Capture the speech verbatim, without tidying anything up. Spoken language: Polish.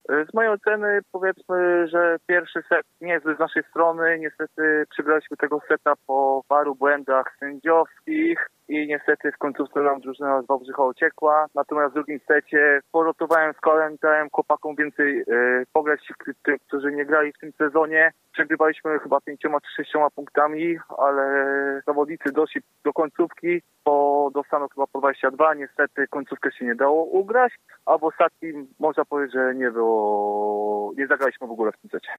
Z mojej oceny powiedzmy, że pierwszy set niezły z naszej strony. Niestety przegraliśmy tego seta po paru błędach sędziowskich i niestety w końcówce nam drużyna z Wałbrzycha uciekła. Natomiast w drugim secie porotowałem z kolem, dałem chłopakom więcej yy, pograć, tym, którzy nie grali w tym sezonie. Przegrywaliśmy chyba pięcioma czy sześcioma punktami, ale zawodnicy doszli do końcówki, bo dostano chyba po dwadzieścia dwa. Niestety końcówkę się nie dało ugrać, a w ostatnim można powiedzieć, że nie było, nie zagraliśmy w ogóle w tym secie.